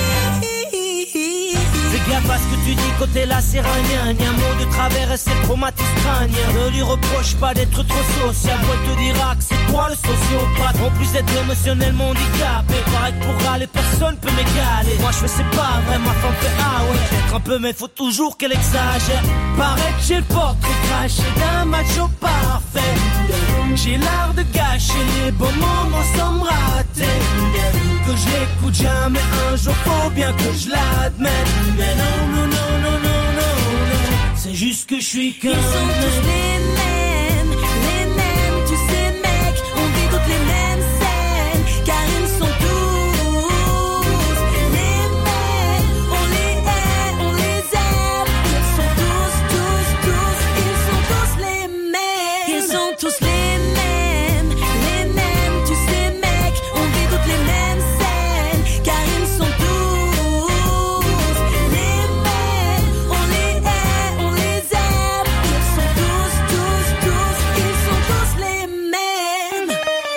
Fais gaffe à ce que tu dis côté là c'est rien. Un mot de travers et c'est traumatisme crânien. Ne lui reproche pas d'être trop social. Moi te dira que c'est toi le sociopathe. En plus d'être émotionnellement handicapé, pareil que pour râler personne peut m'égaler. Moi je fais c'est pas vrai, ma femme fait ah ouais. Être un peu mais faut toujours qu'elle exagère. Paraît que j'ai le portrait craché d'un macho parfait. J'ai l'art de gâcher les bons moments sans me rater. Que je l'écoute jamais un jour, faut bien que je l'admette. Mais non, non, non, non, non, non, non. C'est juste que je suis qu'un...
Ils sont tous les mêmes, les mêmes, tous ces mecs. On vit toutes les mêmes scènes, car ils sont tous les mêmes. On les hait, on les aime. Ils sont tous, tous, tous, ils sont tous les mêmes. Ils sont tous les mêmes, les mêmes, tous ces mecs. On vit toutes les mêmes scènes, car ils sont tous les mêmes. On les hait, on les aime. Ils sont tous, tous, tous, ils sont tous les mêmes.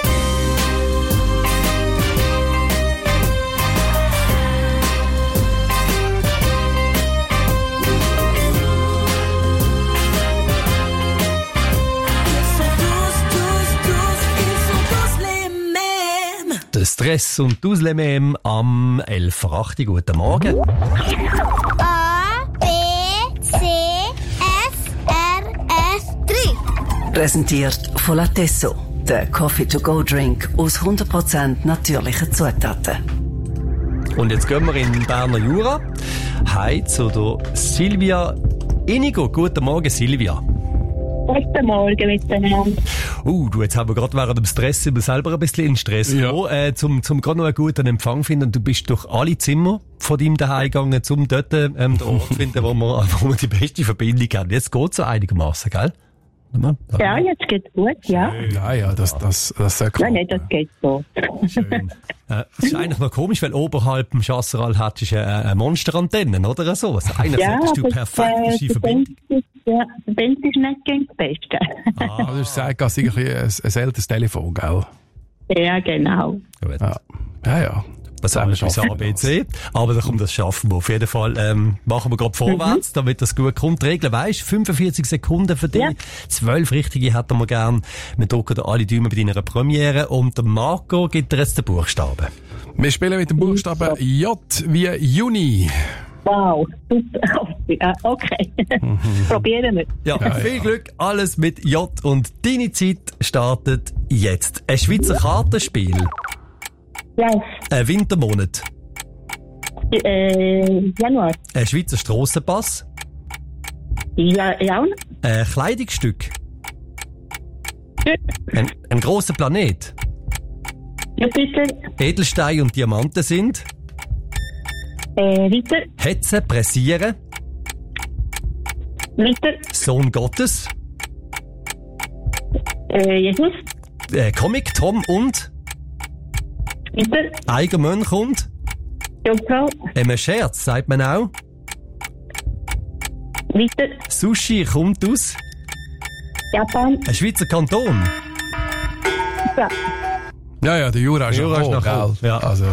Ils sont tous, tous, tous, ils sont tous les mêmes.
Der Stress und die Auslehm am elf Uhr acht. Guten Morgen.
A, B, C, F, R, S, drei.
Präsentiert von Latesso, der Coffee-to-go-Drink aus hundert Prozent natürlichen Zutaten.
Und jetzt gehen wir in den Berner Jura. Hi zu der Silvia Inigo. Guten Morgen, Silvia.
Guten Morgen miteinander.
Uh, du, jetzt haben wir gerade während dem Stress sind wir selber ein bisschen in Stress
Ja.
gekommen, äh, zum, zum gerade noch einen guten Empfang finden. Und du bist durch alle Zimmer von deinem Daheim gegangen, um dort ähm, den Ort zu finden, wo wir, wo wir die beste Verbindung haben. Jetzt geht's so einigermaßen, gell?
Ja, jetzt geht's gut, ja.
Ja, ja, das, das, das soll
Ja, nicht, das geht so.
Schön. Äh, das ist eigentlich noch komisch, weil oberhalb dem Chasseral hättest du eine, eine Monsterantennen, oder so. Also eigentlich
Ja,
hättest du
das,
perfekte
äh,
Verbindung.
Ja, der Bent ist nicht gegen das Beste.
Ah, du hast gesagt, es ist ein, ein älteres Telefon, gell?
Ja, genau.
Ja, ja. ja.
Was haben wir bis A, B, C? Aber da kommt das schaffen wir auf jeden Fall. Ähm, machen wir gerade vorwärts,
Mhm.
damit das gut kommt. Die Regel weisst, fünfundvierzig Sekunden für dich.
Ja.
zwölf richtige hätten wir gern. Wir drücken dir alle Daumen bei deiner Premiere. Und der Marco gibt dir jetzt den Buchstaben.
Wir spielen mit dem Buchstaben J wie Juni.
Wow, super. Ja, okay. Probieren wir.
Ja,
Ja,
viel
ja.
Glück, alles mit J. Und deine Zeit startet jetzt. Ein Schweizer Kartenspiel.
Ja,
Ein Wintermonat.
äh, Januar.
Ein Schweizer Strassenpass.
Ja, ja.
Ein Kleidungsstück. Ein, ein grosser Planet.
Jupiter.
Edelsteine und Diamanten sind.
Äh, weiter.
Hetze, pressieren.
Weiter.
Sohn Gottes.
Äh, Jesus.
Äh, Comic, Tom und.
Weiter.
Eigenmönch und.
Jungfrau.
Ein Scherz, sagt man auch.
Weiter.
Sushi kommt aus.
Japan.
Ein Schweizer Kanton.
Ja.
Ja, ja, der Jura ist
Der Jura
noch
ist
hoch,
noch hoch,
gell?
ja.
Also.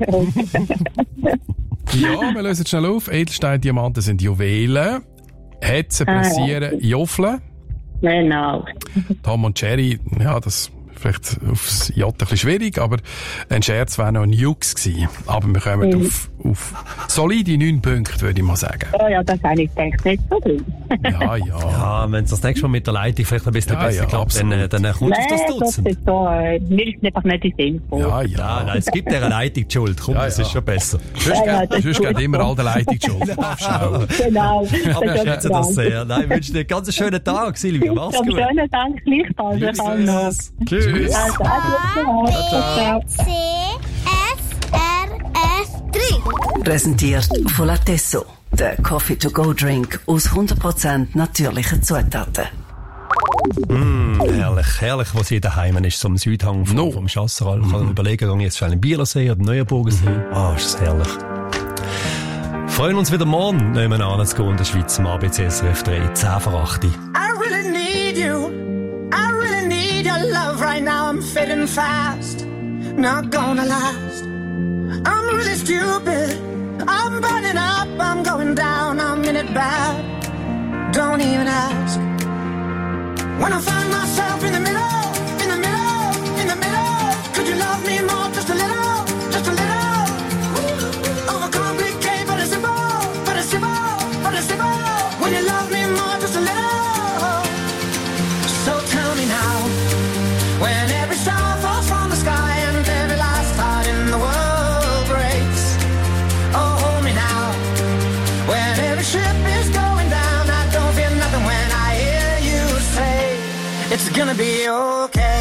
Ja, wir lösen schnell auf. Edelstein, Diamanten sind Juwelen. Hetze,
Ah,
pressieren, Joffeln.
Genau.
Tom und Jerry, ja, das vielleicht aufs Yacht ein bisschen schwierig, aber ein Scherz wäre noch ein Jux gewesen. Aber wir kommen
Mhm.
auf, auf solide neun Punkte, würde ich mal sagen.
Oh ja, das habe ich gedacht, nicht so drin.
Ja, ja.
Ja, wenn es das nächste Mal mit der Leitung vielleicht ein bisschen
Ja,
besser
ja,
klappt, dann,
absolut.
dann kommt auf das
Nein, das
Dutzend.
ist so, äh, mir ist einfach nicht in den Sinn gekommen.
Ja, ja.
Nein, nein, es gibt dieser Leitung die Schuld. Komm,
Ja,
das
ja.
ist schon besser.
Sonst,
Ja, ja,
geht-
das
sonst
ist
geht
gut.
immer all der Leitung die Schuld.
Genau.
Genau.
Aber ich schätze das sehr. Nein, ich wünsche dir einen ganz schönen Tag, Silvia. Mach's
Am
gut.
schönen Dank gleichfalls. Ich kann noch.
Tschüss.
Also, adieu. Ciao.
C S R F drei.
Präsentiert von Latesso, der Coffee-to-go-Drink aus hundert Prozent natürlichen Zutaten.
Mm, herrlich, herrlich, wo sie daheim ist, so am Südhang vom, vom Chasseral. Ich kann überlegen, gehe ich jetzt schnell in Bielersee oder Neuenburgensee. Ah, ist das herrlich. Freuen uns wieder morgen, nehmen wir an, zu gehen in der Schweiz am A B C S R F drei, zehn vor acht.
I really need you. I really need your love right now. I'm fading fast. Not gonna last. I'm really stupid. I'm burning up. I'm going down. I'm in it bad. Don't even ask. When I find myself in the middle, in the middle, in the middle, could you love me more? Just a little, just a little. Overcomplicate, but it's simple, but it's simple, but it's simple. When you love me more, just a little. So tell me now, when every star falls from the sky and every last heart in the world breaks. Oh, hold me now, when every ship is going down, I don't feel nothing when I hear you say, it's gonna be okay.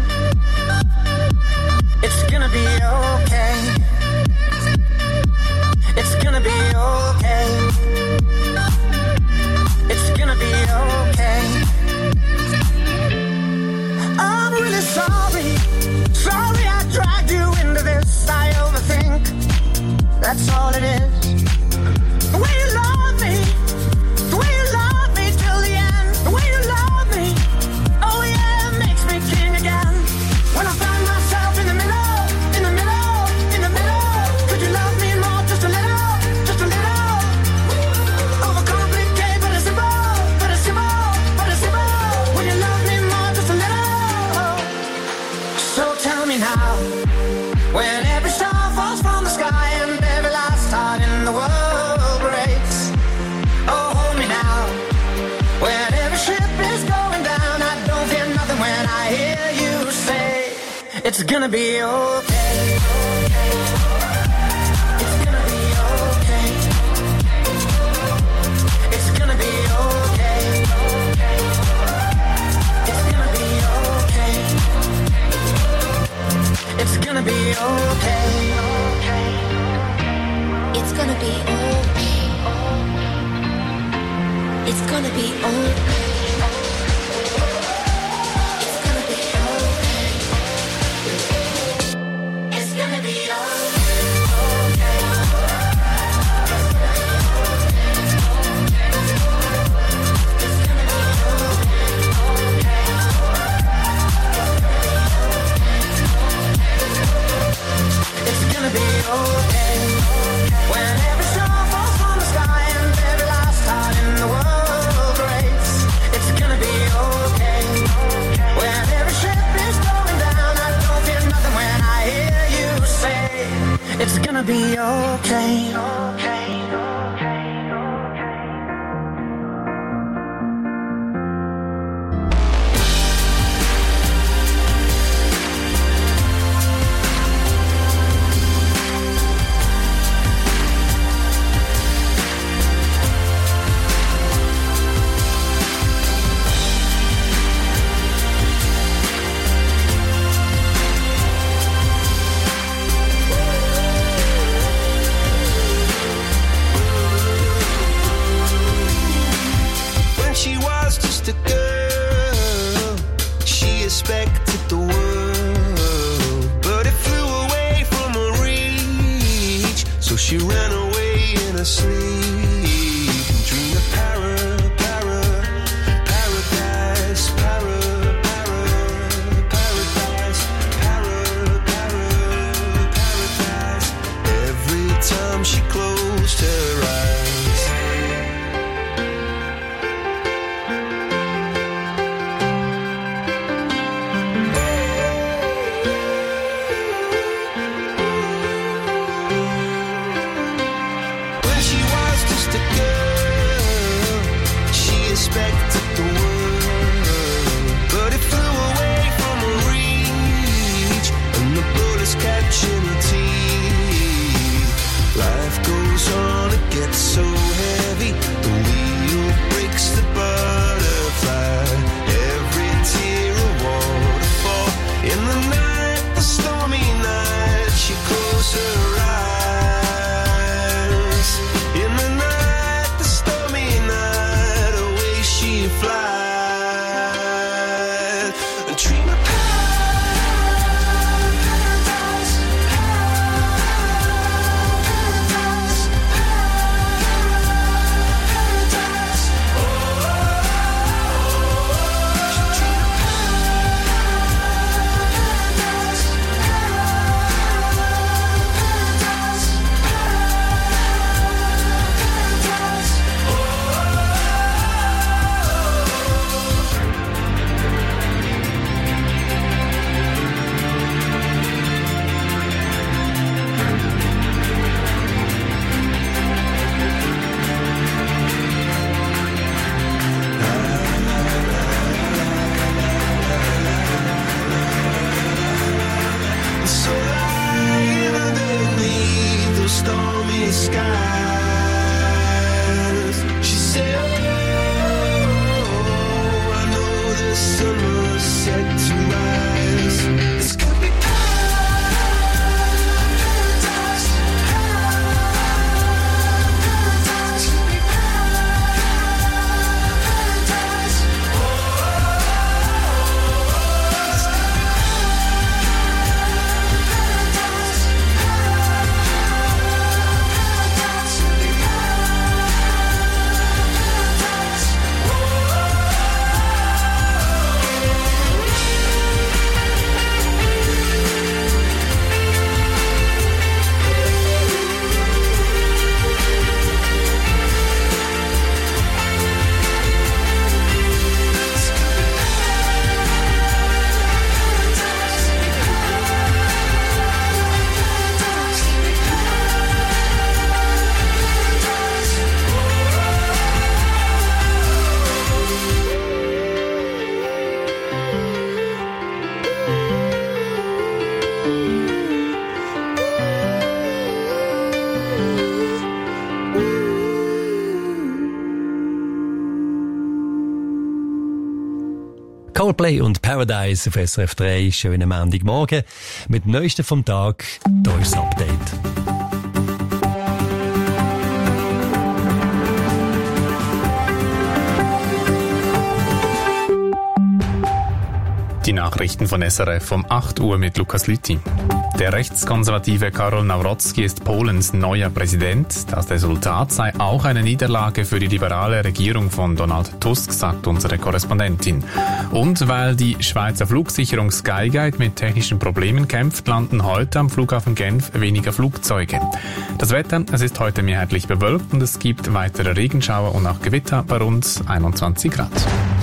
It's gonna be okay. It's gonna be okay. It's gonna be okay. I'm really sorry. Sorry I dragged you into this. I overthink. That's all it is. The way you love me. The way you love me till the end. The way you love me. Oh yeah, it makes me king again. When I find myself in the middle, in the middle, in the middle. Could you love me more? Just a little, just a little. Overcomplicate, but it's simple, but it's simple, but it's simple. When you love me more, just a little. So tell me now, when every star falls from the sky and every last heart in the world breaks. Oh, hold me now, when every ship is going down, I don't feel nothing when I hear you say, it's gonna be okay. It's gonna be okay. It's gonna be okay. It's gonna be okay. It's gonna be okay.
It's gonna be okay. It's gonna be okay. It's gonna be okay. It's gonna be
It's gonna be okay. When every star falls from the sky and every last heart in the world breaks. It's gonna be okay. When every ship is going down, I don't feel nothing when I hear you say, it's gonna be okay.
When she was just a girl, she expected the world, but it flew away from her reach. So she ran away in her sleep and dreamed of para, para, paradise, para, para, paradise, para, para, paradise. Every time she closed her eyes, catching her teeth. Life goes on, it gets so heavy. The wheel breaks the butterfly. Every tear a waterfall. In the night, the stormy night, she closed her eyes. In the night, the stormy night, away she flies. And dream of stormy skies. She said, oh, I know the sun was set to rise. This could be paradise. Paradise. Could be paradise. Oh, this could be
Coldplay und Paradise auf S R F drei. Schönen Montagmorgen mit dem Neuesten vom Tag. Hier ist das Update.
Die Nachrichten von S R F um acht Uhr mit Lukas Lüthi. Der rechtskonservative Karol Nawrocki ist Polens neuer Präsident. Das Resultat sei auch eine Niederlage für die liberale Regierung von Donald Tusk, sagt unsere Korrespondentin. Und weil die Schweizer Flugsicherung Skyguide mit technischen Problemen kämpft, landen heute am Flughafen Genf weniger Flugzeuge. Das Wetter, es ist heute mehrheitlich bewölkt und es gibt weitere Regenschauer und auch Gewitter bei rund einundzwanzig Grad.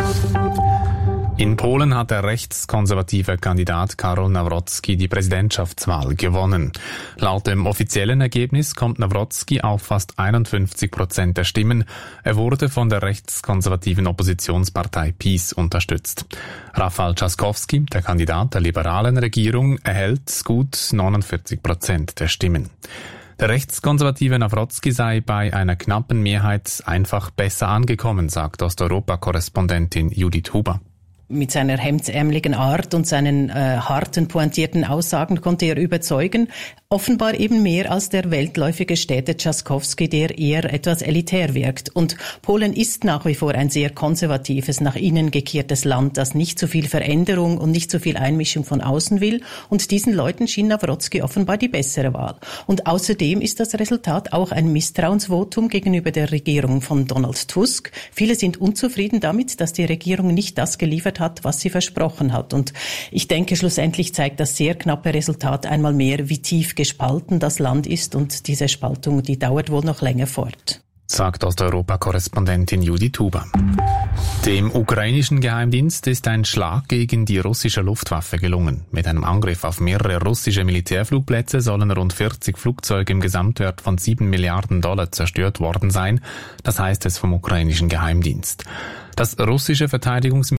In Polen hat der rechtskonservative Kandidat Karol Nawrocki die Präsidentschaftswahl gewonnen. Laut dem offiziellen Ergebnis kommt Nawrocki auf fast einundfünfzig Prozent der Stimmen. Er wurde von der rechtskonservativen Oppositionspartei PiS unterstützt. Rafał Trzaskowski, der Kandidat der liberalen Regierung, erhält gut neunundvierzig Prozent der Stimmen. Der rechtskonservative Nawrocki sei bei einer knappen Mehrheit einfach besser angekommen, sagt Osteuropa-Korrespondentin Judith Huber.
Mit seiner hemdsärmeligen Art und seinen äh, harten, pointierten Aussagen konnte er überzeugen. Offenbar eben mehr als der weltläufige Städte Trzaskowski, der eher etwas elitär wirkt. Und Polen ist nach wie vor ein sehr konservatives, nach innen gekehrtes Land, das nicht so viel Veränderung und nicht so viel Einmischung von außen will. Und diesen Leuten schien Nawrocki offenbar die bessere Wahl. Und außerdem ist das Resultat auch ein Misstrauensvotum gegenüber der Regierung von Donald Tusk. Viele sind unzufrieden damit, dass die Regierung nicht das geliefert hat, was sie versprochen hat. Und ich denke, schlussendlich zeigt das sehr knappe Resultat einmal mehr, wie tief gespalten das Land ist. Und diese Spaltung, die dauert wohl noch länger fort.
Sagt Osteuropa-Korrespondentin Judith Huber. Dem ukrainischen Geheimdienst ist ein Schlag gegen die russische Luftwaffe gelungen. Mit einem Angriff auf mehrere russische Militärflugplätze sollen rund vierzig Flugzeuge im Gesamtwert von sieben Milliarden Dollar zerstört worden sein. Das heißt es vom ukrainischen Geheimdienst. Das russische Verteidigungs